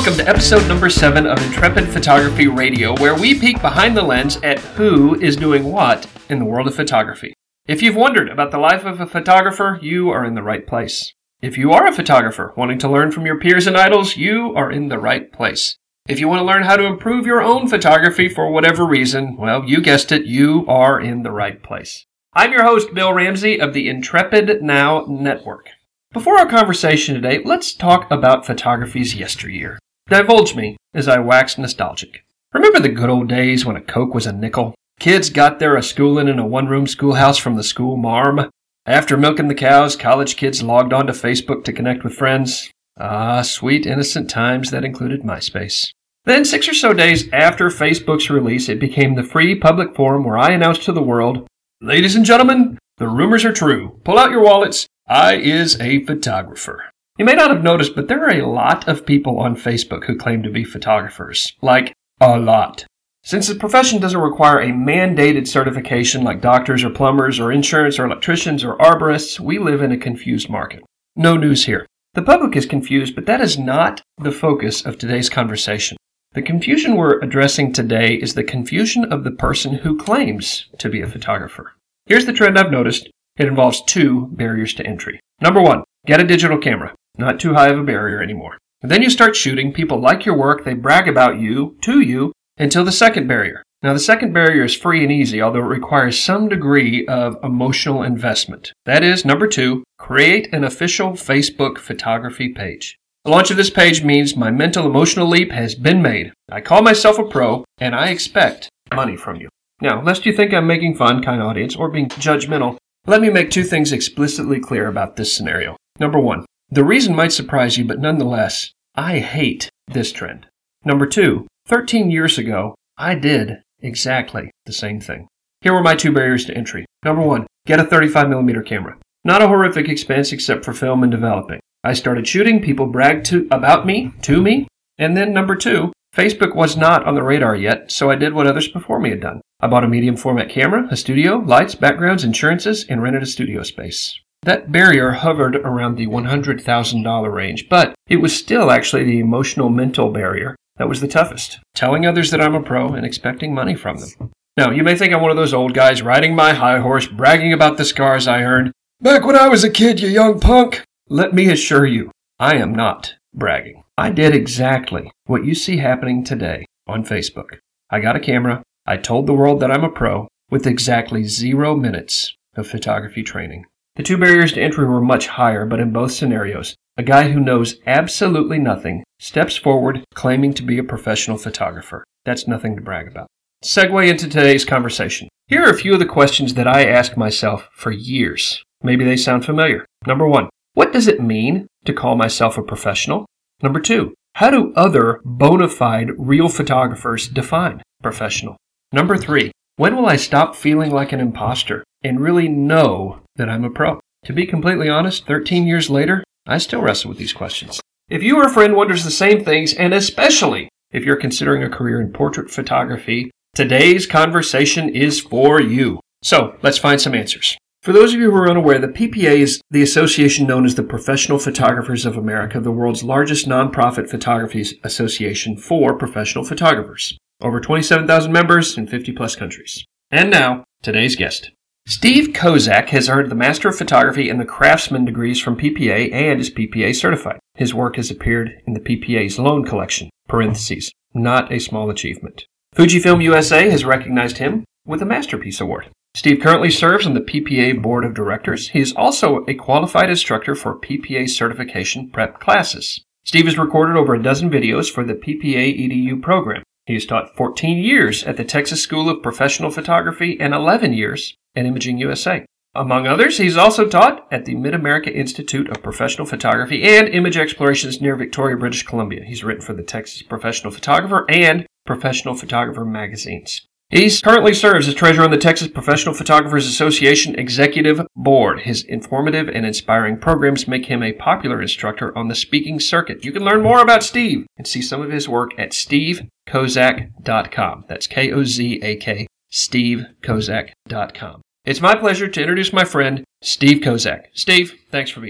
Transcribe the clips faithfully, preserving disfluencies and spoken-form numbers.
Welcome to episode number seven of Intrepid Photography Radio, where we peek behind the lens at who is doing what in the world of photography. If you've wondered about the life of a photographer, you are in the right place. If you are a photographer wanting to learn from your peers and idols, you are in the right place. If you want to learn how to improve your own photography for whatever reason, well, you guessed it, you are in the right place. I'm your host, Bill Ramsey of the Intrepid Now Network. Before our conversation today, let's talk about photography's yesteryear. Divulge me as I wax nostalgic. Remember the good old days when a Coke was a nickel? Kids got their a-schoolin' in a one-room schoolhouse from the school marm. After milking the cows, college kids logged on to Facebook to connect with friends. Ah, sweet innocent times that included MySpace. Then, six or so days after Facebook's release, it became the free public forum where I announced to the world, "Ladies and gentlemen, the rumors are true. Pull out your wallets. I is a photographer." You may not have noticed, but there are a lot of people on Facebook who claim to be photographers. Like, a lot. Since the profession doesn't require a mandated certification like doctors or plumbers or insurance or electricians or arborists, we live in a confused market. No news here. The public is confused, but that is not the focus of today's conversation. The confusion we're addressing today is the confusion of the person who claims to be a photographer. Here's the trend I've noticed. It involves two barriers to entry. Number one, get a digital camera. Not too high of a barrier anymore. And then you start shooting. People like your work. They brag about you, to you, until the second barrier. Now, the second barrier is free and easy, although it requires some degree of emotional investment. That is, number two, create an official Facebook photography page. The launch of this page means my mental emotional leap has been made. I call myself a pro, and I expect money from you. Now, lest you think I'm making fun, kind audience, or being judgmental, let me make two things explicitly clear about this scenario. Number one, the reason might surprise you, but nonetheless, I hate this trend. Number two, thirteen years ago, I did exactly the same thing. Here were my two barriers to entry. Number one, get a thirty-five millimeter camera. Not a horrific expense except for film and developing. I started shooting, people bragged to, about me, to me. And then number two, Facebook was not on the radar yet, so I did what others before me had done. I bought a medium format camera, a studio, lights, backgrounds, insurances, and rented a studio space. That barrier hovered around the one hundred thousand dollars range, but it was still actually the emotional mental barrier that was the toughest. Telling others that I'm a pro and expecting money from them. Now, you may think I'm one of those old guys riding my high horse, bragging about the scars I earned. Back when I was a kid, you young punk. Let me assure you, I am not bragging. I did exactly what you see happening today on Facebook. I got a camera. I told the world that I'm a pro with exactly zero minutes of photography training. The two barriers to entry were much higher, but in both scenarios, a guy who knows absolutely nothing steps forward claiming to be a professional photographer. That's nothing to brag about. Segue into today's conversation. Here are a few of the questions that I ask myself for years. Maybe they sound familiar. Number one, what does it mean to call myself a professional? Number two, how do other bona fide real photographers define professional? Number three, when will I stop feeling like an imposter and really know that I'm a pro? To be completely honest, thirteen years later, I still wrestle with these questions. If you or a friend wonders the same things, and especially if you're considering a career in portrait photography, today's conversation is for you. So, let's find some answers. For those of you who are unaware, the P P A is the association known as the Professional Photographers of America, the world's largest nonprofit photography association for professional photographers. Over twenty-seven thousand members in fifty plus countries. And now, today's guest. Steve Kozak has earned the Master of Photography and the Craftsman degrees from P P A and is P P A certified. His work has appeared in the P P A's loan collection, parentheses, not a small achievement. Fujifilm U S A has recognized him with a Masterpiece Award. Steve currently serves on the P P A Board of Directors. He is also a qualified instructor for P P A certification prep classes. Steve has recorded over a dozen videos for the P P A E D U program. He has taught fourteen years at the Texas School of Professional Photography and eleven years at Imaging U S A. Among others, he's also taught at the Mid-America Institute of Professional Photography and Image Explorations near Victoria, British Columbia. He's written for the Texas Professional Photographer and Professional Photographer magazines. He currently serves as treasurer on the Texas Professional Photographers Association Executive Board. His informative and inspiring programs make him a popular instructor on the speaking circuit. You can learn more about Steve and see some of his work at steve kozak dot com. That's K O Z A K, steve kozak dot com. It's my pleasure to introduce my friend, Steve Kozak. Steve, thanks for being here.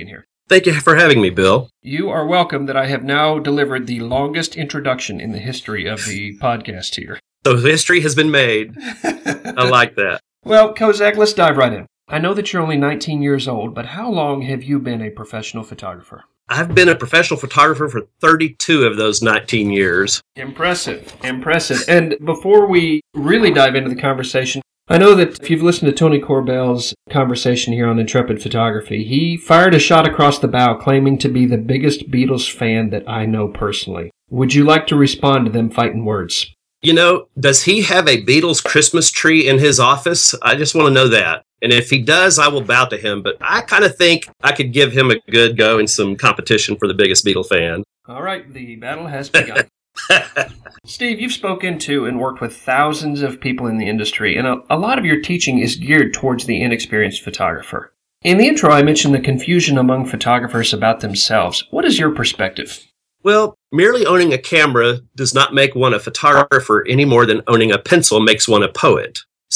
Thank you for having me, Bill. You are welcome that I have now delivered the longest introduction in the history of the podcast here. So history has been made. I like that. Well, Kozak, let's dive right in. I know that you're only nineteen years old, but how long have you been a professional photographer? I've been a professional photographer for thirty-two of those nineteen years. Impressive, impressive. And before we really dive into the conversation, I know that if you've listened to Tony Corbell's conversation here on Intrepid Photography, he fired a shot across the bow claiming to be the biggest Beatles fan that I know personally. Would you like to respond to them fighting words? You know, does he have a Beatles Christmas tree in his office? I just want to know that. And if he does, I will bow to him. But I kind of think I could give him a good go in some competition for the biggest Beatle fan. All right, the battle has begun. Steve, you've spoken to and worked with thousands of people in the industry, and a, a lot of your teaching is geared towards the inexperienced photographer. In the intro, I mentioned the confusion among photographers about themselves. What is your perspective? Well, merely owning a camera does not make one a photographer any more than owning a pencil makes one a poet.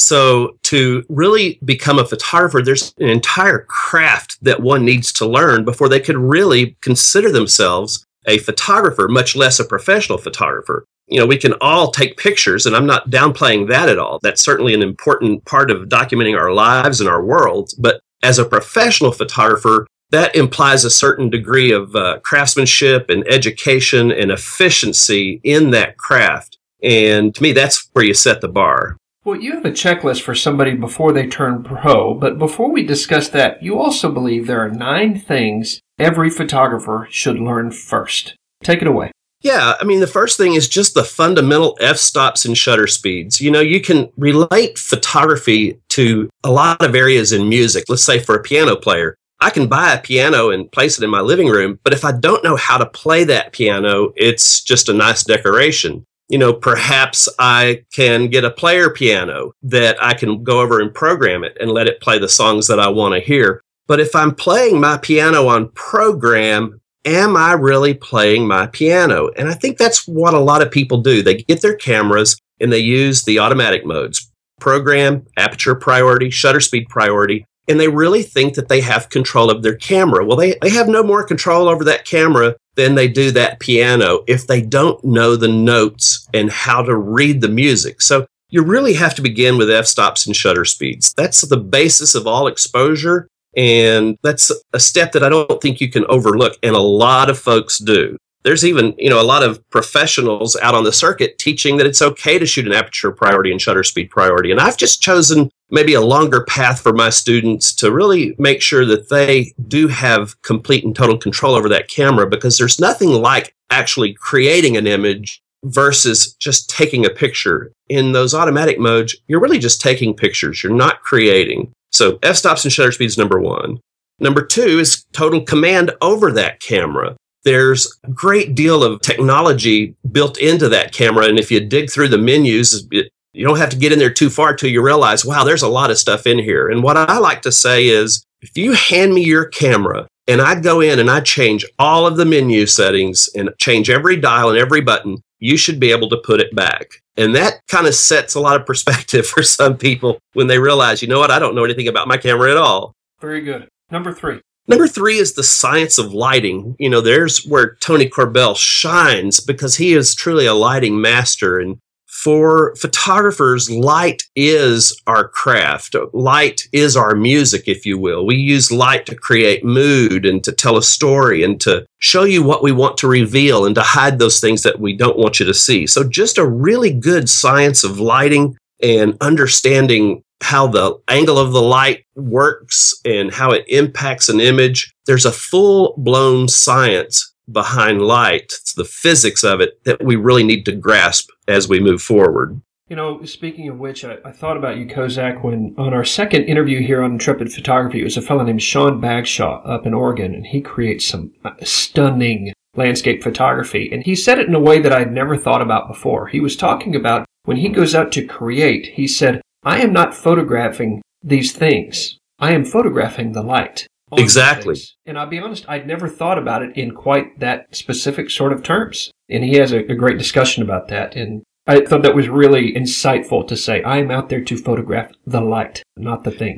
So to really become a photographer, there's an entire craft that one needs to learn before they could really consider themselves a photographer, much less a professional photographer. You know, we can all take pictures, and I'm not downplaying that at all. That's certainly an important part of documenting our lives and our world. But as a professional photographer, that implies a certain degree of uh, craftsmanship and education and efficiency in that craft. And to me, that's where you set the bar. Well, you have a checklist for somebody before they turn pro, but before we discuss that, you also believe there are nine things every photographer should learn first. Take it away. Yeah, I mean, the first thing is just the fundamental f-stops and shutter speeds. You know, you can relate photography to a lot of areas in music. Let's say for a piano player, I can buy a piano and place it in my living room, but if I don't know how to play that piano, it's just a nice decoration. You know, perhaps I can get a player piano that I can go over and program it and let it play the songs that I want to hear. But if I'm playing my piano on program, am I really playing my piano? And I think that's what a lot of people do. They get their cameras and they use the automatic modes, program, aperture priority, shutter speed priority, and they really think that they have control of their camera. Well, they, they have no more control over that camera than they do that piano if they don't know the notes and how to read the music. So you really have to begin with f-stops and shutter speeds. That's the basis of all exposure, and that's a step that I don't think you can overlook, and a lot of folks do. There's even, you know, a lot of professionals out on the circuit teaching that it's okay to shoot an aperture priority and shutter speed priority. And I've just chosen maybe a longer path for my students to really make sure that they do have complete and total control over that camera, because there's nothing like actually creating an image versus just taking a picture. In those automatic modes, you're really just taking pictures. You're not creating. So f-stops and shutter speed is number one. Number two is total command over that camera. There's a great deal of technology built into that camera, and if you dig through the menus, it, you don't have to get in there too far till you realize, wow, there's a lot of stuff in here. And what I like to say is, if you hand me your camera and I go in and I change all of the menu settings and change every dial and every button, you should be able to put it back. And that kind of sets a lot of perspective for some people when they realize, you know what, I don't know anything about my camera at all. Very good. Number three. Number three is the science of lighting. You know, there's where Tony Corbell shines, because he is truly a lighting master. And for photographers, light is our craft. Light is our music, if you will. We use light to create mood and to tell a story and to show you what we want to reveal and to hide those things that we don't want you to see. So just a really good science of lighting and understanding how the angle of the light works and how it impacts an image. There's a full-blown science behind light. It's the physics of it that we really need to grasp as we move forward. You know, speaking of which, I, I thought about you, Kozak, when on our second interview here on Intrepid Photography, it was a fellow named Sean Bagshaw up in Oregon, and he creates some stunning landscape photography. And he said it in a way that I'd never thought about before. He was talking about when he goes out to create, he said, I am not photographing these things. I am photographing the light. Exactly. And I'll be honest, I'd never thought about it in quite that specific sort of terms. And he has a, a great discussion about that. And I thought that was really insightful to say, I am out there to photograph the light, not the things.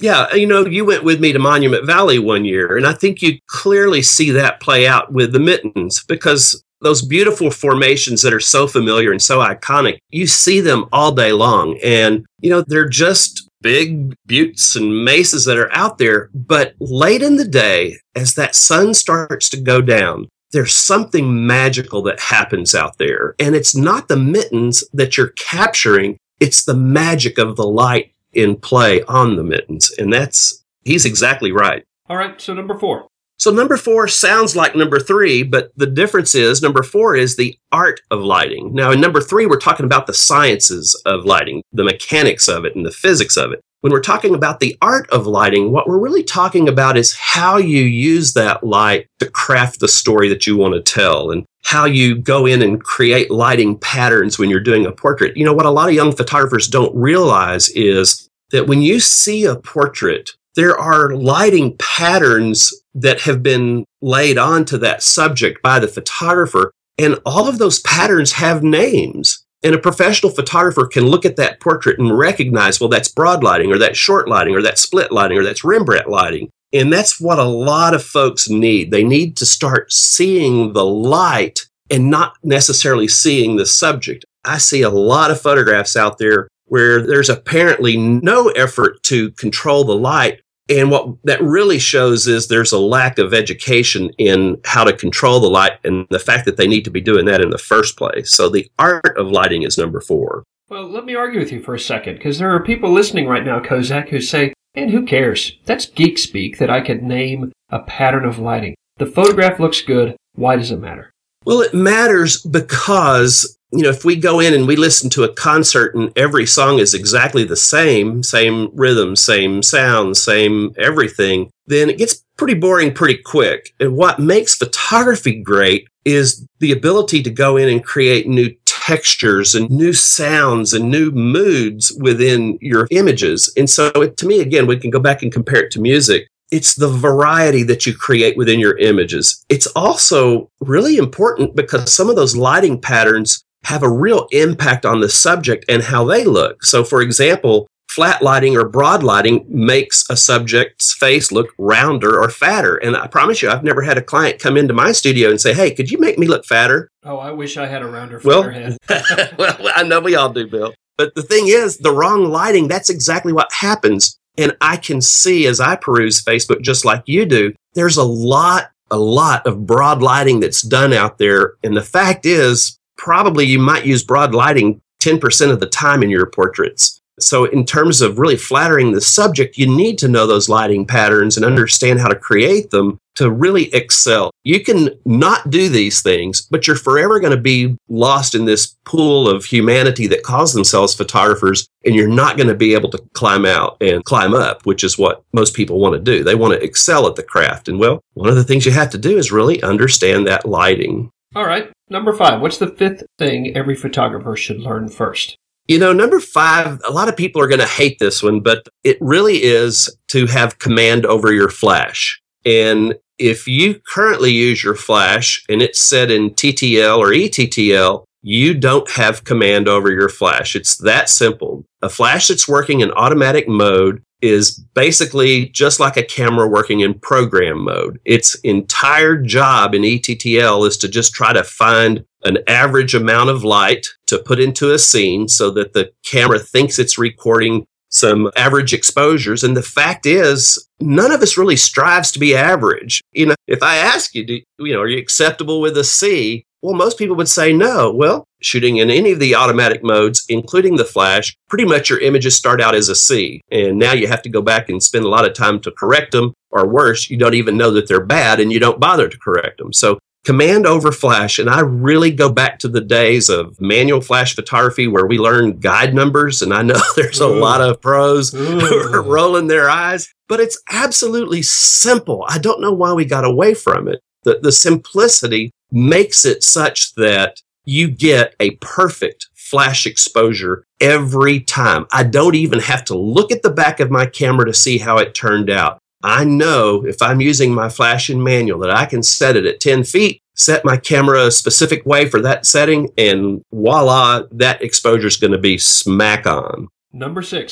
Yeah, you know, you went with me to Monument Valley one year, and I think you clearly see that play out with the mittens because those beautiful formations that are so familiar and so iconic, you see them all day long. And, you know, they're just big buttes and mesas that are out there. But late in the day, as that sun starts to go down, there's something magical that happens out there. And it's not the mittens that you're capturing, it's the magic of the light in play on the mittens. And that's, he's exactly right. All right, so number four. So number four sounds like number three, but the difference is number four is the art of lighting. Now, in number three, we're talking about the sciences of lighting, the mechanics of it and the physics of it. When we're talking about the art of lighting, what we're really talking about is how you use that light to craft the story that you want to tell and how you go in and create lighting patterns when you're doing a portrait. You know, what a lot of young photographers don't realize is that when you see a portrait, there are lighting patterns that have been laid onto that subject by the photographer, and all of those patterns have names. And a professional photographer can look at that portrait and recognize, well, that's broad lighting, or that's short lighting, or that's split lighting, or that's Rembrandt lighting. And that's what a lot of folks need. They need to start seeing the light and not necessarily seeing the subject. I see a lot of photographs out there where there's apparently no effort to control the light. And what that really shows is there's a lack of education in how to control the light and the fact that they need to be doing that in the first place. So the art of lighting is number four. Well, let me argue with you for a second, because there are people listening right now, Kozak, who say, and who cares? That's geek speak that I could name a pattern of lighting. The photograph looks good. Why does it matter? Well, it matters because, you know, if we go in and we listen to a concert and every song is exactly the same, same rhythm, same sound, same everything, then it gets pretty boring pretty quick. And what makes photography great is the ability to go in and create new textures and new sounds and new moods within your images. And so it, to me, again, we can go back and compare it to music. It's the variety that you create within your images. It's also really important because some of those lighting patterns have a real impact on the subject and how they look. So, for example, flat lighting or broad lighting makes a subject's face look rounder or fatter. And I promise you, I've never had a client come into my studio and say, hey, could you make me look fatter? Oh, I wish I had a rounder, fatter well, head. Well, I know we all do, Bill. But the thing is, the wrong lighting, that's exactly what happens. And I can see as I peruse Facebook, just like you do, there's a lot, a lot of broad lighting that's done out there. And the fact is, probably you might use broad lighting ten percent of the time in your portraits. So in terms of really flattering the subject, you need to know those lighting patterns and understand how to create them to really excel. You can not do these things, but you're forever going to be lost in this pool of humanity that calls themselves photographers, and you're not going to be able to climb out and climb up, which is what most people want to do. They want to excel at the craft. And well, one of the things you have to do is really understand that lighting. All right. Number five. What's the fifth thing every photographer should learn first? You know, number five, a lot of people are going to hate this one, but it really is to have command over your flash. And if you currently use your flash and it's set in T T L or E T T L, you don't have command over your flash. It's that simple. A flash that's working in automatic mode is basically just like a camera working in program mode. Its entire job in E T T L is to just try to find an average amount of light to put into a scene so that the camera thinks it's recording some average exposures. And the fact is, none of us really strives to be average. You know, if I ask you, do, you know, are you acceptable with a C? Well, most people would say no. Well, shooting in any of the automatic modes, including the flash, pretty much your images start out as a C. And now you have to go back and spend a lot of time to correct them, or worse, you don't even know that they're bad and you don't bother to correct them. So command over flash. And I really go back to the days of manual flash photography where we learned guide numbers. And I know there's a Ooh. lot of pros Ooh. who are rolling their eyes, but it's absolutely simple. I don't know why we got away from it. The, the simplicity makes it such that you get a perfect flash exposure every time. I don't even have to look at the back of my camera to see how it turned out. I know if I'm using my flash in manual that I can set it at ten feet, set my camera a specific way for that setting, and voila, that exposure is going to be smack on. Number six.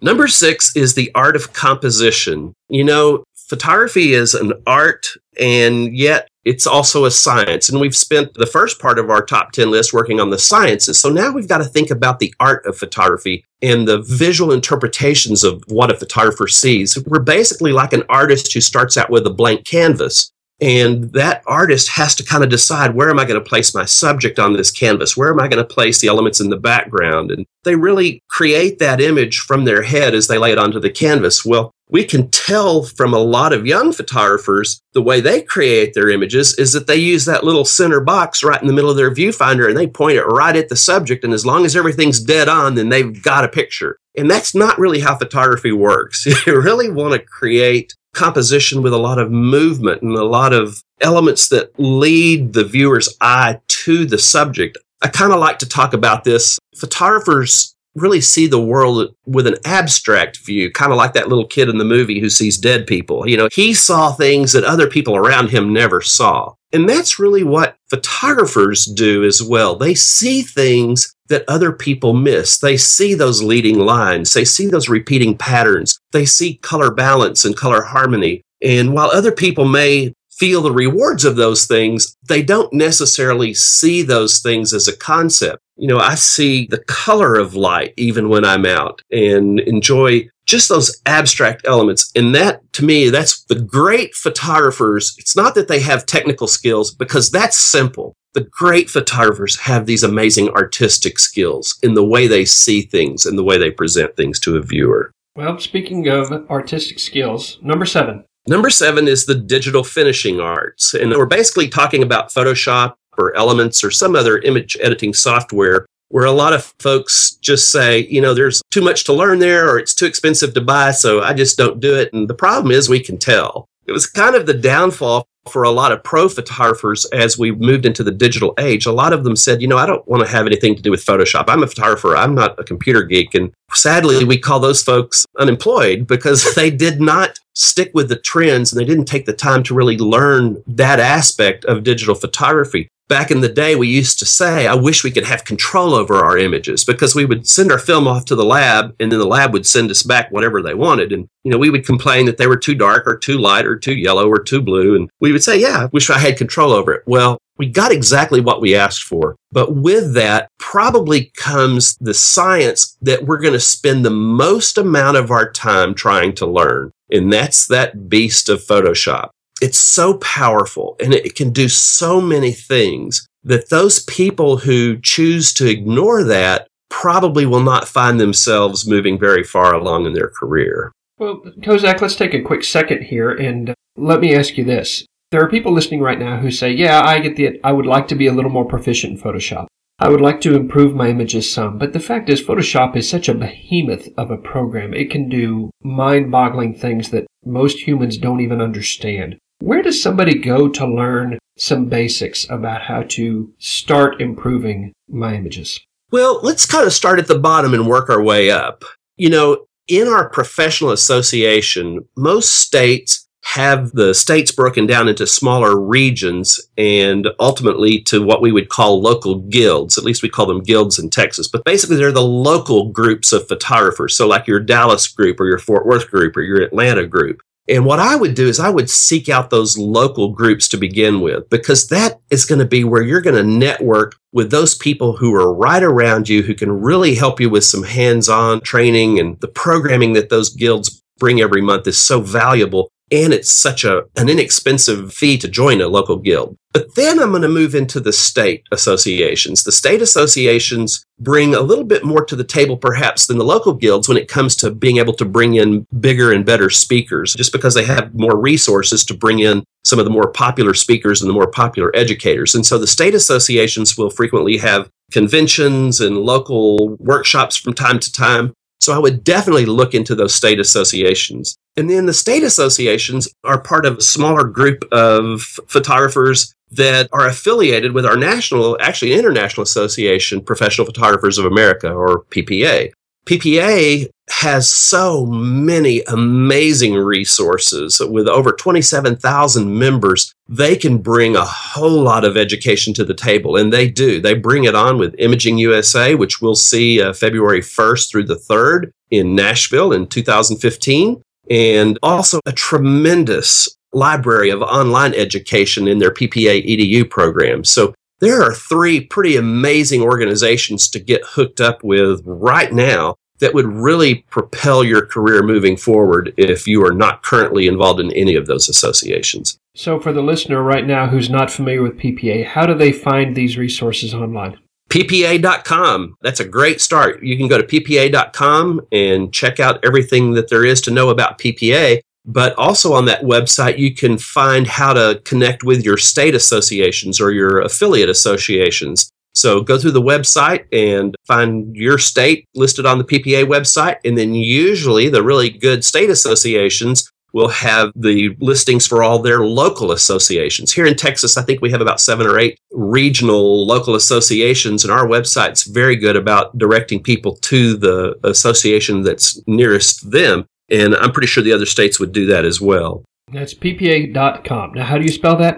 Number six is the art of composition. You know, photography is an art, and yet it's also a science. And we've spent the first part of our top ten list working on the sciences. So now we've got to think about the art of photography and the visual interpretations of what a photographer sees. We're basically like an artist who starts out with a blank canvas. And that artist has to kind of decide, where am I going to place my subject on this canvas? Where am I going to place the elements in the background? And they really create that image from their head as they lay it onto the canvas. Well, we can tell from a lot of young photographers, the way they create their images is that they use that little center box right in the middle of their viewfinder, and they point it right at the subject. And as long as everything's dead on, then they've got a picture. And that's not really how photography works. You really want to create composition with a lot of movement and a lot of elements that lead the viewer's eye to the subject. I kind of like to talk about this. Photographers really see the world with an abstract view, kind of like that little kid in the movie who sees dead people. You know, he saw things that other people around him never saw. And that's really what photographers do as well. They see things that other people miss. They see those leading lines. They see those repeating patterns. They see color balance and color harmony. And while other people may feel the rewards of those things, they don't necessarily see those things as a concept. You know, I see the color of light even when I'm out and enjoy just those abstract elements. And that, to me, that's the great photographers. It's not that they have technical skills, because that's simple. The great photographers have these amazing artistic skills in the way they see things and the way they present things to a viewer. Well, speaking of artistic skills, number seven. Number seven is the digital finishing arts. And we're basically talking about Photoshop or Elements or some other image editing software where a lot of folks just say, you know, there's too much to learn there, or it's too expensive to buy, so I just don't do it. And the problem is we can tell. It was kind of the downfall for a lot of pro photographers as we moved into the digital age. A lot of them said, you know, I don't want to have anything to do with Photoshop. I'm a photographer. I'm not a computer geek. And sadly, we call those folks unemployed because they did not stick with the trends and they didn't take the time to really learn that aspect of digital photography. Back in the day, we used to say, I wish we could have control over our images, because we would send our film off to the lab and then the lab would send us back whatever they wanted. And, you know, we would complain that they were too dark or too light or too yellow or too blue. And we would say, yeah, I wish I had control over it. Well, we got exactly what we asked for. But with that probably comes the science that we're going to spend the most amount of our time trying to learn. And that's that beast of Photoshop. It's so powerful and it can do so many things that those people who choose to ignore that probably will not find themselves moving very far along in their career. Well, Kozak, let's take a quick second here and let me ask you this. There are people listening right now who say, yeah, I get the, I would like to be a little more proficient in Photoshop. I would like to improve my images some, but the fact is Photoshop is such a behemoth of a program. It can do mind-boggling things that most humans don't even understand. Where does somebody go to learn some basics about how to start improving my images? Well, let's kind of start at the bottom and work our way up. You know, in our professional association, most states have the states broken down into smaller regions and ultimately to what we would call local guilds. At least we call them guilds in Texas. But basically, they're the local groups of photographers. So like your Dallas group or your Fort Worth group or your Atlanta group. And what I would do is I would seek out those local groups to begin with, because that is going to be where you're going to network with those people who are right around you, who can really help you with some hands-on training. And the programming that those guilds bring every month is so valuable. And it's such a an inexpensive fee to join a local guild. But then I'm going to move into the state associations. The state associations bring a little bit more to the table, perhaps, than the local guilds when it comes to being able to bring in bigger and better speakers, just because they have more resources to bring in some of the more popular speakers and the more popular educators. And so the state associations will frequently have conventions and local workshops from time to time. So I would definitely look into those state associations. And then the state associations are part of a smaller group of photographers that are affiliated with our national, actually international association, Professional Photographers of America, or P P A. P P A has so many amazing resources. With over twenty-seven thousand members, they can bring a whole lot of education to the table, and they do. They bring it on with Imaging U S A, which we'll see uh, February first through the third in Nashville in two thousand fifteen, and also a tremendous library of online education in their P P A E D U program. So there are three pretty amazing organizations to get hooked up with right now that would really propel your career moving forward if you are not currently involved in any of those associations. So for the listener right now who's not familiar with P P A, how do they find these resources online? P P A dot com. That's a great start. You can go to P P A dot com and check out everything that there is to know about P P A. But also on that website, you can find how to connect with your state associations or your affiliate associations. So go through the website and find your state listed on the P P A website. And then usually the really good state associations will have the listings for all their local associations. Here in Texas, I think we have about seven or eight regional local associations, and our website's very good about directing people to the association that's nearest them. And I'm pretty sure the other states would do that as well. That's P P A dot com. Now, how do you spell that?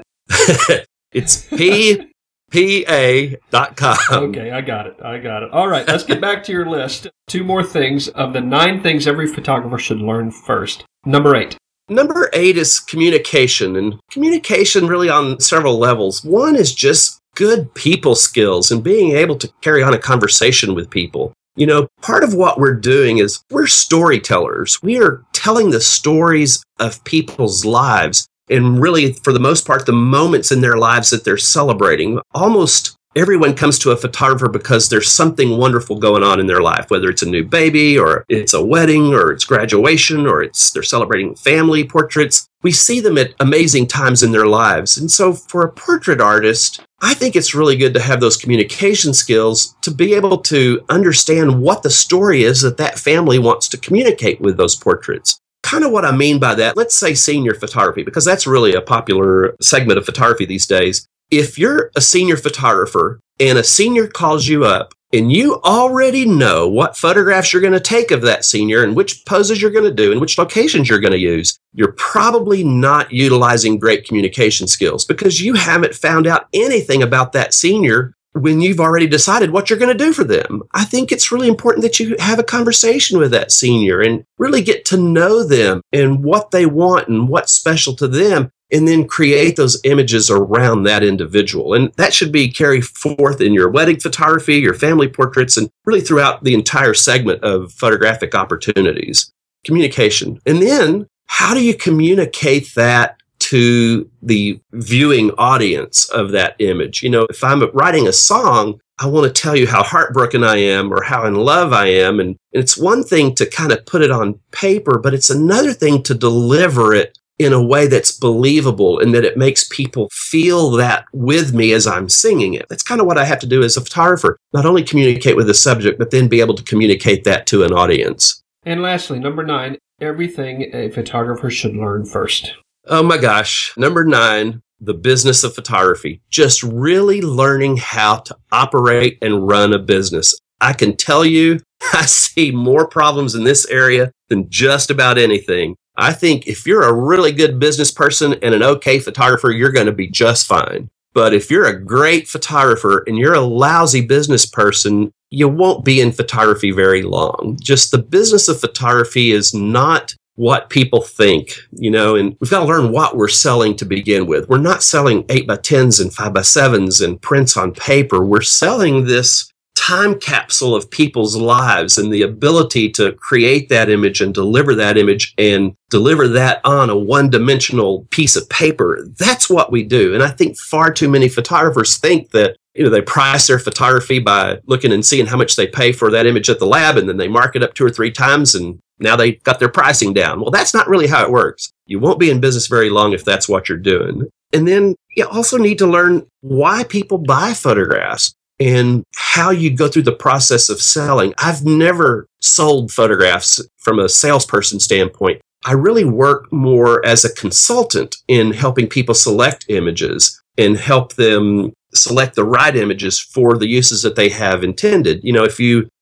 It's P P A dot com. Okay, I got it. I got it. All right, let's get back to your list. Two more things of the nine things every photographer should learn first. Number eight. Number eight is communication, and communication really on several levels. One is just good people skills and being able to carry on a conversation with people. You know, part of what we're doing is we're storytellers. We are telling the stories of people's lives, and really, for the most part, the moments in their lives that they're celebrating. Almost everyone comes to a photographer because there's something wonderful going on in their life, whether it's a new baby or it's a wedding or it's graduation or it's they're celebrating family portraits. We see them at amazing times in their lives. And so for a portrait artist, I think it's really good to have those communication skills to be able to understand what the story is that that family wants to communicate with those portraits. Kind of what I mean by that, let's say senior photography, because that's really a popular segment of photography these days. If you're a senior photographer and a senior calls you up and you already know what photographs you're going to take of that senior and which poses you're going to do and which locations you're going to use, you're probably not utilizing great communication skills because you haven't found out anything about that senior when you've already decided what you're going to do for them. I think it's really important that you have a conversation with that senior and really get to know them and what they want and what's special to them, and then create those images around that individual. And that should be carried forth in your wedding photography, your family portraits, and really throughout the entire segment of photographic opportunities. Communication. And then how do you communicate that to the viewing audience of that image? You know, if I'm writing a song, I want to tell you how heartbroken I am or how in love I am. And it's one thing to kind of put it on paper, but it's another thing to deliver it in a way that's believable and that it makes people feel that with me as I'm singing it. That's kind of what I have to do as a photographer. Not only communicate with the subject, but then be able to communicate that to an audience. And lastly, number nine, everything a photographer should learn first. Oh my gosh. Number nine, the business of photography. Just really learning how to operate and run a business. I can tell you, I see more problems in this area than just about anything. I think if you're a really good business person and an okay photographer, you're going to be just fine. But if you're a great photographer and you're a lousy business person, you won't be in photography very long. Just the business of photography is not what people think, you know, and we've got to learn what we're selling to begin with. We're not selling eight by tens and five by sevens and prints on paper. We're selling this time capsule of people's lives and the ability to create that image and deliver that image and deliver that on a one-dimensional piece of paper. That's what we do. And I think far too many photographers think that, you know, they price their photography by looking and seeing how much they pay for that image at the lab, and then they mark it up two or three times, and now they got their pricing down. Well, that's not really how it works. You won't be in business very long if that's what you're doing. And then you also need to learn why people buy photographs and how you go through the process of selling. I've never sold photographs from a salesperson standpoint. I really work more as a consultant in helping people select images and help them select the right images for the uses that they have intended. You know, if you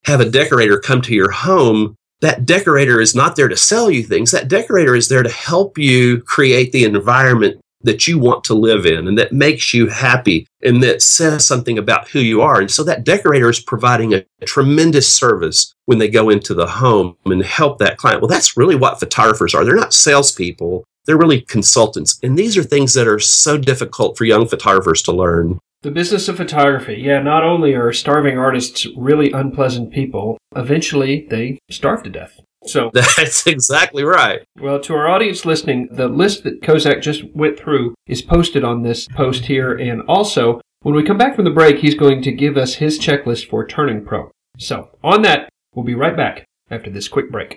have a decorator come to your home, that decorator is not there to sell you things. That decorator is there to help you create the environment that you want to live in and that makes you happy and that says something about who you are. And so that decorator is providing a, a tremendous service when they go into the home and help that client. Well, that's really what photographers are. They're not salespeople. They're really consultants. And these are things that are so difficult for young photographers to learn. The business of photography. Yeah, not only are starving artists really unpleasant people, eventually they starve to death. So that's exactly right. Well, to our audience listening, the list that Kozak just went through is posted on this post here. And also, when we come back from the break, he's going to give us his checklist for turning pro. So on that, we'll be right back after this quick break.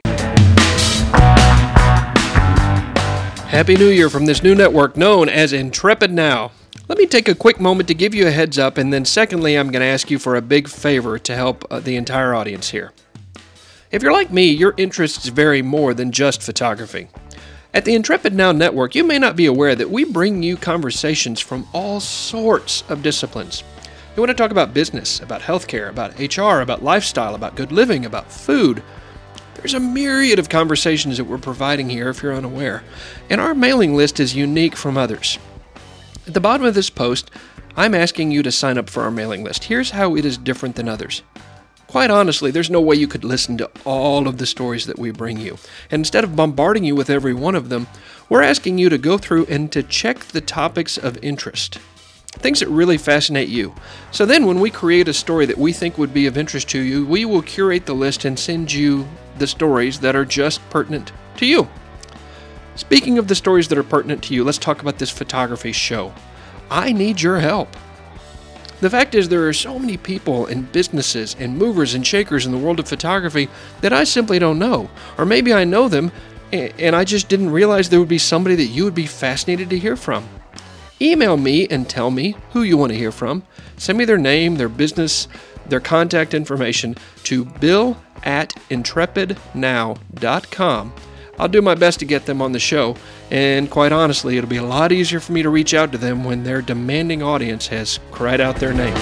Happy New Year from this new network known as Intrepid Now. Let me take a quick moment to give you a heads up, and then secondly, I'm going to ask you for a big favor to help uh, the entire audience here. If you're like me, your interests vary more than just photography. At the Intrepid Now Network, you may not be aware that we bring you conversations from all sorts of disciplines. You want to talk about business, about healthcare, about H R, about lifestyle, about good living, about food. There's a myriad of conversations that we're providing here if you're unaware, and our mailing list is unique from others. At the bottom of this post, I'm asking you to sign up for our mailing list. Here's how it is different than others. Quite honestly, there's no way you could listen to all of the stories that we bring you. And instead of bombarding you with every one of them, we're asking you to go through and to check the topics of interest. Things that really fascinate you. So then when we create a story that we think would be of interest to you, we will curate the list and send you the stories that are just pertinent to you. Speaking of the stories that are pertinent to you, let's talk about this photography show. I need your help. The fact is, there are so many people and businesses and movers and shakers in the world of photography that I simply don't know. Or maybe I know them and I just didn't realize there would be somebody that you would be fascinated to hear from. Email me and tell me who you want to hear from. Send me their name, their business, their contact information to bill at intrepid now dot com. I'll do my best to get them on the show, and quite honestly, it'll be a lot easier for me to reach out to them when their demanding audience has cried out their name.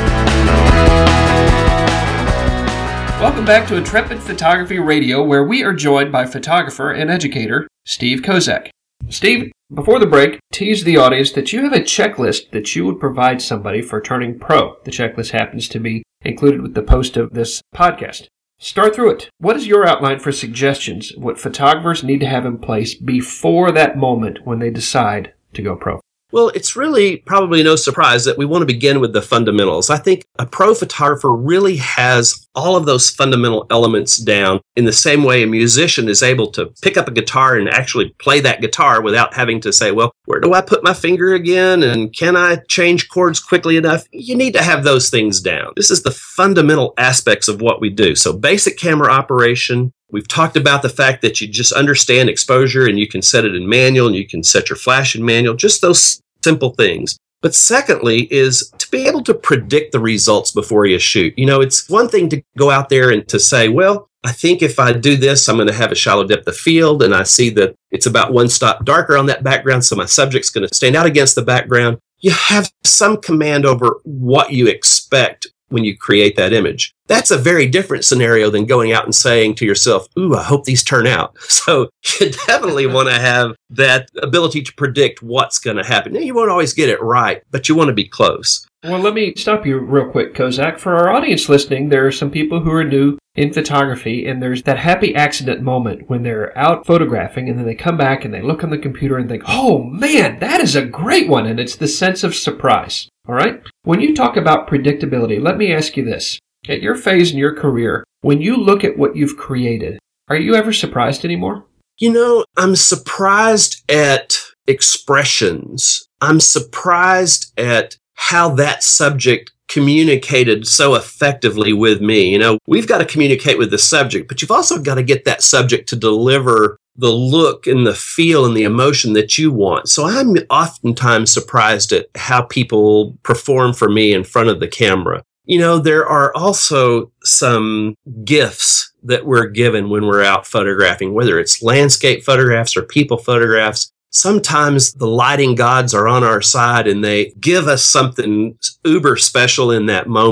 Welcome back to Intrepid Photography Radio, where we are joined by photographer and educator Steve Kozak. Steve, before the break, tease the audience that you have a checklist that you would provide somebody for turning pro. The checklist happens to be included with the post of this podcast. Start through it. What is your outline for suggestions, what photographers need to have in place before that moment when they decide to go pro? Well, it's really probably no surprise that we want to begin with the fundamentals. I think a pro photographer really has all of those fundamental elements down in the same way a musician is able to pick up a guitar and actually play that guitar without having to say, well, where do I put my finger again? And can I change chords quickly enough? You need to have those things down. This is the fundamental aspects of what we do. So basic camera operation. We've talked about the fact that you just understand exposure and you can set it in manual and you can set your flash in manual, just those simple things. But secondly is to be able to predict the results before you shoot. You know, it's one thing to go out there and to say, well, I think if I do this, I'm going to have a shallow depth of field and I see that it's about one stop darker on that background, so my subject's going to stand out against the background. You have some command over what you expect when you create that image. That's a very different scenario than going out and saying to yourself, ooh, I hope these turn out. So you definitely want to have that ability to predict what's going to happen. Now, you won't always get it right, but you want to be close. Well, let me stop you real quick, Kozak. For our audience listening, there are some people who are new in photography, and there's that happy accident moment when they're out photographing, and then they come back and they look on the computer and think, oh man, that is a great one, and it's the sense of surprise. All right? When you talk about predictability, let me ask you this. At your phase in your career, when you look at what you've created, are you ever surprised anymore? You know, I'm surprised at expressions. I'm surprised at how that subject communicated so effectively with me. You know, we've got to communicate with the subject, but you've also got to get that subject to deliver the look and the feel and the emotion that you want. So I'm oftentimes surprised at how people perform for me in front of the camera. You know, there are also some gifts that we're given when we're out photographing, whether it's landscape photographs or people photographs. Sometimes the lighting gods are on our side and they give us something uber special in that moment.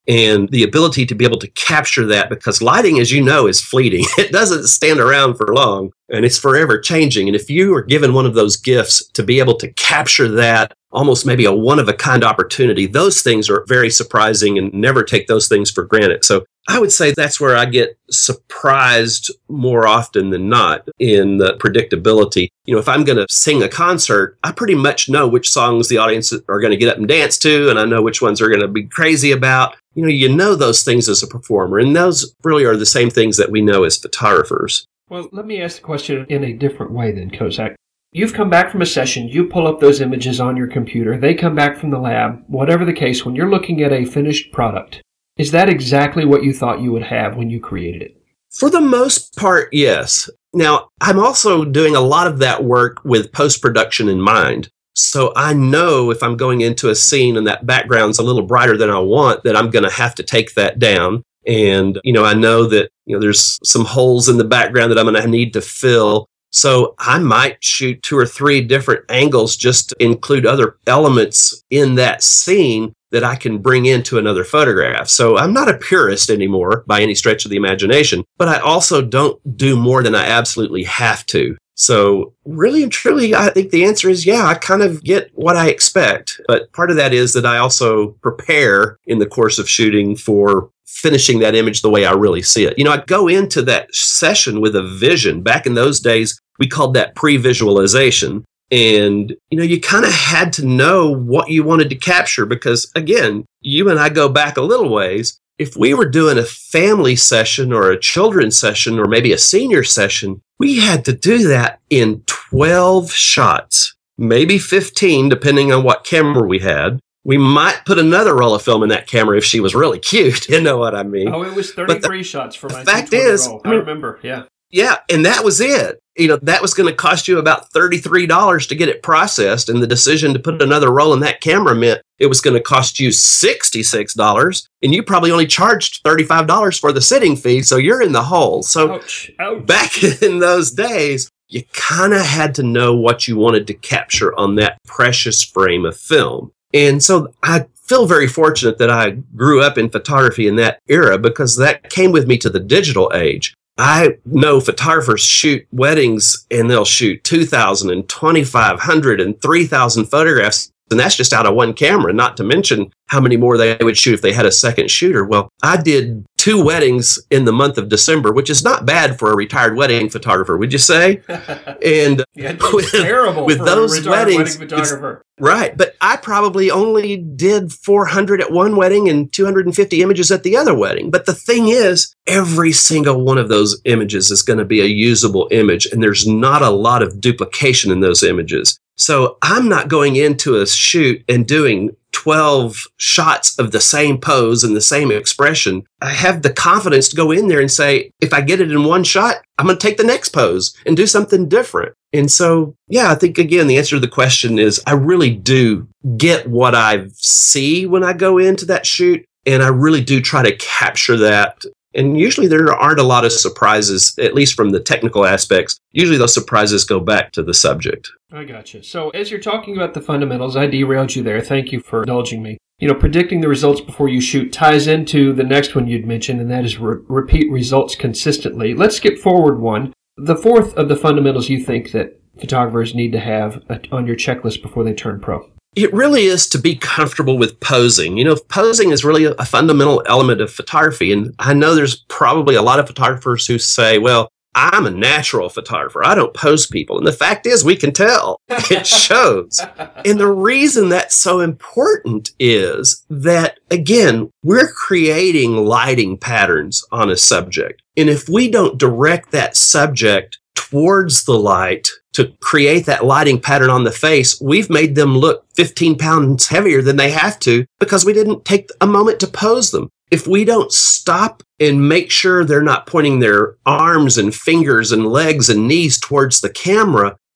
and the ability to be able to capture that, because lighting, as you know, is fleeting. It doesn't stand around for long, and it's forever changing. And if you are given one of those gifts to be able to capture that, almost maybe a one-of-a-kind opportunity, those things are very surprising, and never take those things for granted. So I would say that's where I get surprised more often than not in the predictability. You know, if I'm going to sing a concert, I pretty much know which songs the audience are going to get up and dance to, and I know which ones they're going to be crazy about. You know, you know those things as a performer, and those really are the same things that we know as photographers. Well, let me ask the question in a different way then, Kozak. You've come back from a session, you pull up those images on your computer, they come back from the lab, whatever the case, when you're looking at a finished product, is that exactly what you thought you would have when you created it? For the most part, yes. Now, I'm also doing a lot of that work with post-production in mind. So I know if I'm going into a scene and that background's a little brighter than I want, that I'm going to have to take that down. And, you know, I know that, you know, there's some holes in the background that I'm going to need to fill. So I might shoot two or three different angles just to include other elements in that scene that I can bring into another photograph. So I'm not a purist anymore by any stretch of the imagination, but I also don't do more than I absolutely have to. So really and truly, I think the answer is, yeah, I kind of get what I expect. But part of that is that I also prepare in the course of shooting for finishing that image the way I really see it. You know, I go into that session with a vision. Back in those days, we called that pre-visualization. And, you know, you kind of had to know what you wanted to capture because, again, you and I go back a little ways. If we were doing a family session or a children's session or maybe a senior session, we had to do that in twelve shots, maybe fifteen, depending on what camera we had. We might put another roll of film in that camera if she was really cute. You know what I mean? Oh, it was thirty-three the, shots for my fact is, roll. I remember, yeah. Yeah, and that was it. You know, that was going to cost you about thirty-three dollars to get it processed, and the decision to put another roll in that camera meant it was going to cost you sixty-six dollars, and you probably only charged thirty-five dollars for the sitting fee, so you're in the hole. So ouch, ouch. Back in those days, you kind of had to know what you wanted to capture on that precious frame of film. And so I feel very fortunate that I grew up in photography in that era because that came with me to the digital age. I know photographers shoot weddings and they'll shoot two thousand and twenty-five hundred and three thousand photographs. And that's just out of one camera, not to mention how many more they would shoot if they had a second shooter. Well, I did two weddings in the month of December, which is not bad for a retired wedding photographer, would you say? And yeah, with, terrible with for those a weddings, wedding photographer. Right. But I probably only did four hundred at one wedding and two hundred fifty images at the other wedding. But the thing is, every single one of those images is going to be a usable image, and there's not a lot of duplication in those images. So I'm not going into a shoot and doing twelve shots of the same pose and the same expression. I have the confidence to go in there and say, if I get it in one shot, I'm going to take the next pose and do something different. And so, yeah, I think, again, the answer to the question is I really do get what I see when I go into that shoot, and I really do try to capture that. And usually there aren't a lot of surprises, at least from the technical aspects. Usually those surprises go back to the subject. I gotcha. So as you're talking about the fundamentals, I derailed you there. Thank you for indulging me. You know, predicting the results before you shoot ties into the next one you'd mentioned, and that is re- repeat results consistently. Let's skip forward one. The fourth of the fundamentals you think that photographers need to have on your checklist before they turn pro. It really is to be comfortable with posing. You know, posing is really a fundamental element of photography. And I know there's probably a lot of photographers who say, well, I'm a natural photographer. I don't pose people. And the fact is, we can tell. It shows. And the reason that's so important is that, again, we're creating lighting patterns on a subject. And if we don't direct that subject towards the light to create that lighting pattern on the face, we've made them look fifteen pounds heavier than they have to because we didn't take a moment to pose them. If we don't stop and make sure they're not pointing their arms and fingers and legs and knees towards the camera,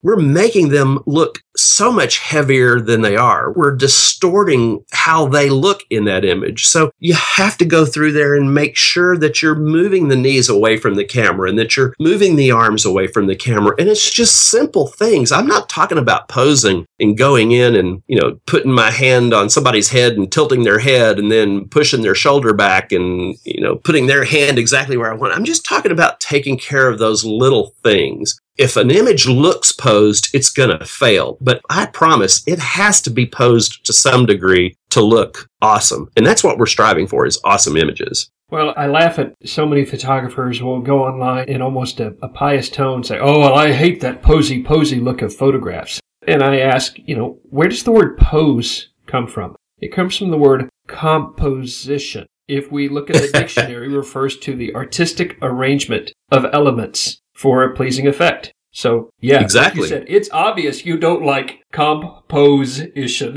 we're making them look so much heavier than they are. We're distorting how they look in that image. So you have to go through there and make sure that you're moving the knees away from the camera and that you're moving the arms away from the camera. And it's just simple things. I'm not talking about posing and going in and, you know, putting my hand on somebody's head and tilting their head and then pushing their shoulder back and, you know, putting their hand exactly where I want. I'm just talking about taking care of those little things. If an image looks posed, it's going to fail. But I promise it has to be posed to some degree to look awesome. And that's what we're striving for, is awesome images. Well, I laugh at so many photographers will go online in almost a, a pious tone and say, oh, well, I hate that posy, posy look of photographs. And I ask, you know, where does the word pose come from? It comes from the word composition. If we look at the dictionary, it refers to the artistic arrangement of elements for a pleasing effect. So, yeah, exactly. Like you said, it's obvious you don't like composition.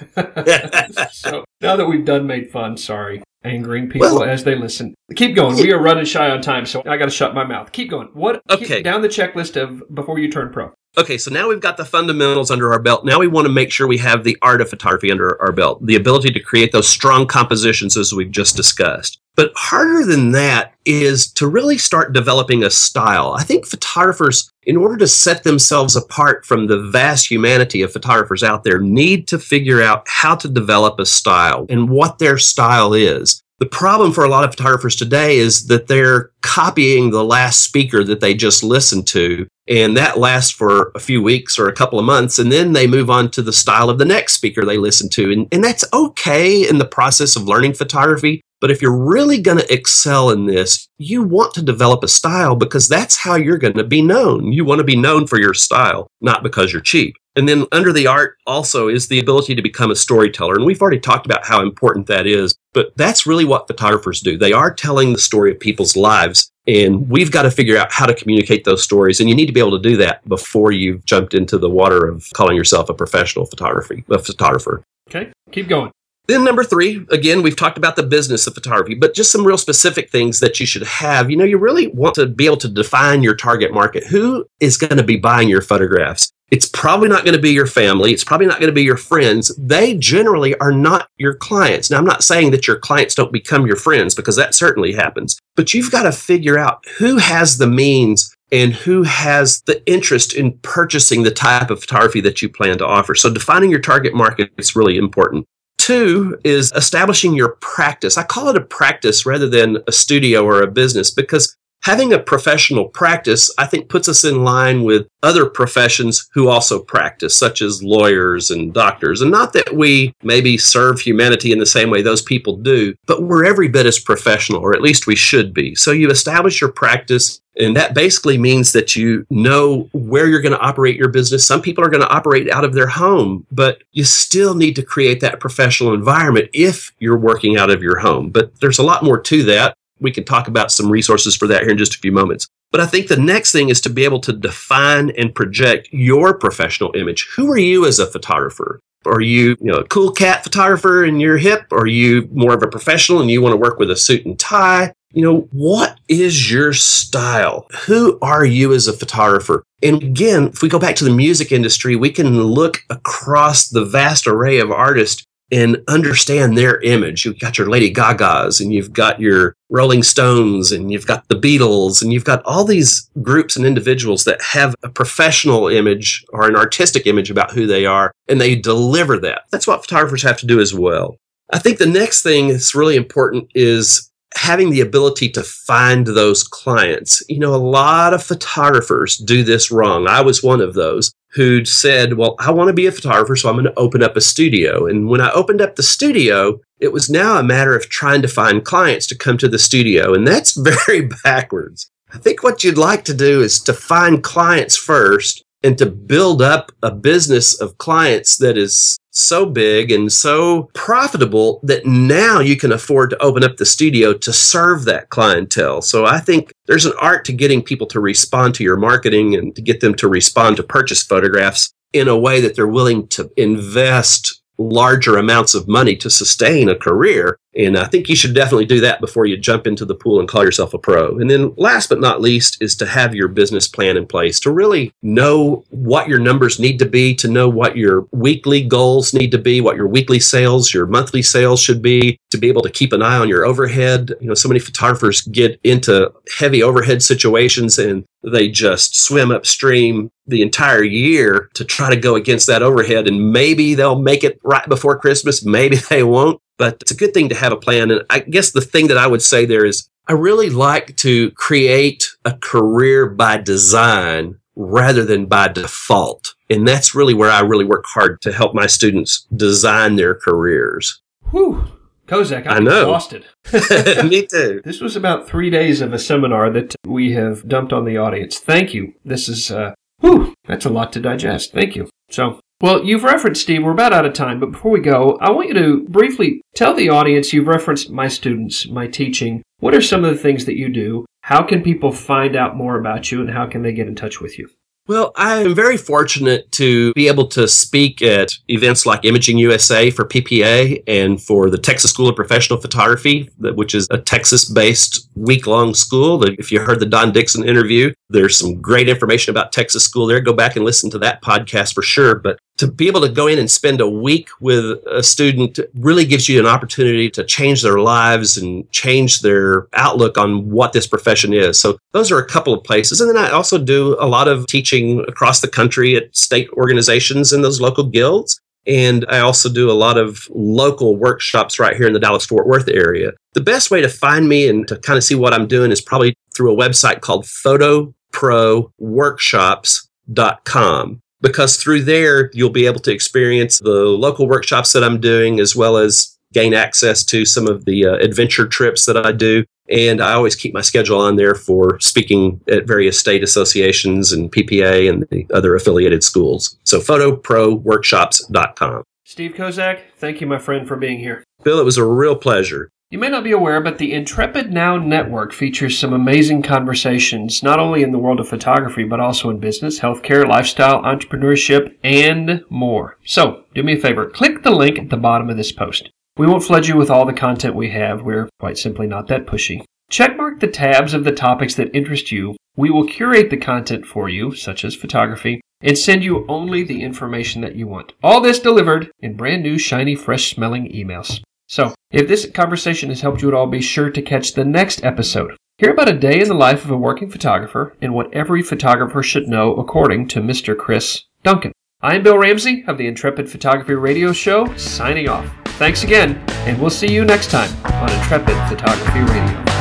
So, now that we've done made fun, sorry, angering people well, as they listen. Keep going. We are running shy on time, so I got to shut my mouth. Keep going. What? Okay. Keep down the checklist of before you turn pro. Okay, so now we've got the fundamentals under our belt. Now we want to make sure we have the art of photography under our belt, the ability to create those strong compositions as we've just discussed. But harder than that is to really start developing a style. I think photographers, in order to set themselves apart from the vast humanity of photographers out there, need to figure out how to develop a style and what their style is. The problem for a lot of photographers today is that they're copying the last speaker that they just listened to, and that lasts for a few weeks or a couple of months, and then they move on to the style of the next speaker they listen to. And, and that's okay in the process of learning photography, but if you're really going to excel in this, you want to develop a style because that's how you're going to be known. You want to be known for your style, not because you're cheap. And then under the art also is the ability to become a storyteller. And we've already talked about how important that is, but that's really what photographers do. They are telling the story of people's lives, and we've got to figure out how to communicate those stories. And you need to be able to do that before you've jumped into the water of calling yourself a professional photography, a photographer. Okay, keep going. Then number three, again, we've talked about the business of photography, but just some real specific things that you should have. You know, you really want to be able to define your target market. Who is going to be buying your photographs? It's probably not going to be your family. It's probably not going to be your friends. They generally are not your clients. Now, I'm not saying that your clients don't become your friends, because that certainly happens. But you've got to figure out who has the means and who has the interest in purchasing the type of photography that you plan to offer. So defining your target market is really important. Two is establishing your practice. I call it a practice rather than a studio or a business, because having a professional practice, I think, puts us in line with other professions who also practice, such as lawyers and doctors. And not that we maybe serve humanity in the same way those people do, but we're every bit as professional, or at least we should be. So you establish your practice, and that basically means that you know where you're going to operate your business. Some people are going to operate out of their home, but you still need to create that professional environment if you're working out of your home. But there's a lot more to that. We can talk about some resources for that here in just a few moments. But I think the next thing is to be able to define and project your professional image. Who are you as a photographer? Are you, you know, a cool cat photographer and you're hip? Or are you more of a professional and you want to work with a suit and tie? You know, what is your style? Who are you as a photographer? And again, if we go back to the music industry, we can look across the vast array of artists and understand their image. You've got your Lady Gagas, and you've got your Rolling Stones, and you've got the Beatles, and you've got all these groups and individuals that have a professional image or an artistic image about who they are, and they deliver that. That's what photographers have to do as well. I think the next thing that's really important is having the ability to find those clients. You know, a lot of photographers do this wrong. I was one of those who said, well, I want to be a photographer, so I'm going to open up a studio. And when I opened up the studio, it was now a matter of trying to find clients to come to the studio. And that's very backwards. I think what you'd like to do is to find clients first and to build up a business of clients that is so big and so profitable that now you can afford to open up the studio to serve that clientele. So I think there's an art to getting people to respond to your marketing and to get them to respond to purchase photographs in a way that they're willing to invest larger amounts of money to sustain a career. And I think you should definitely do that before you jump into the pool and call yourself a pro. And then last but not least is to have your business plan in place, to really know what your numbers need to be, to know what your weekly goals need to be, what your weekly sales, your monthly sales should be, to be able to keep an eye on your overhead. You know, so many photographers get into heavy overhead situations and they just swim upstream the entire year to try to go against that overhead. And maybe they'll make it right before Christmas. Maybe they won't. But it's a good thing to have a plan. And I guess the thing that I would say there is I really like to create a career by design rather than by default. And that's really where I really work hard to help my students design their careers. Whew. Kozak, I'm I know. exhausted. Me too. This was about three days of a seminar that we have dumped on the audience. Thank you. This is, uh, whew, that's a lot to digest. Thank you. So, well, you've referenced, Steve, we're about out of time, but before we go, I want you to briefly tell the audience, you've referenced my students, my teaching. What are some of the things that you do? How can people find out more about you, and how can they get in touch with you? Well, I am very fortunate to be able to speak at events like Imaging U S A for P P A and for the Texas School of Professional Photography, which is a Texas-based week-long school. If you heard the Don Dixon interview, there's some great information about Texas School there. Go back and listen to that podcast for sure. But to be able to go in and spend a week with a student really gives you an opportunity to change their lives and change their outlook on what this profession is. So those are a couple of places. And then I also do a lot of teaching across the country at state organizations and those local guilds. And I also do a lot of local workshops right here in the Dallas-Fort Worth area. The best way to find me and to kind of see what I'm doing is probably through a website called photo pro workshops dot com. Because through there, you'll be able to experience the local workshops that I'm doing, as well as gain access to some of the uh, adventure trips that I do. And I always keep my schedule on there for speaking at various state associations and P P A and the other affiliated schools. So photo pro workshops dot com. Steve Kozak, thank you, my friend, for being here. Bill, it was a real pleasure. You may not be aware, but the Intrepid Now Network features some amazing conversations, not only in the world of photography, but also in business, healthcare, lifestyle, entrepreneurship, and more. So, do me a favor, click the link at the bottom of this post. We won't flood you with all the content we have. We're quite simply not that pushy. Checkmark the tabs of the topics that interest you. We will curate the content for you, such as photography, and send you only the information that you want. All this delivered in brand new, shiny, fresh-smelling emails. So, if this conversation has helped you at all, be sure to catch the next episode. Hear about a day in the life of a working photographer and what every photographer should know according to Mister Chris Duncan. I'm Bill Ramsey of the Intrepid Photography Radio Show, signing off. Thanks again, and we'll see you next time on Intrepid Photography Radio.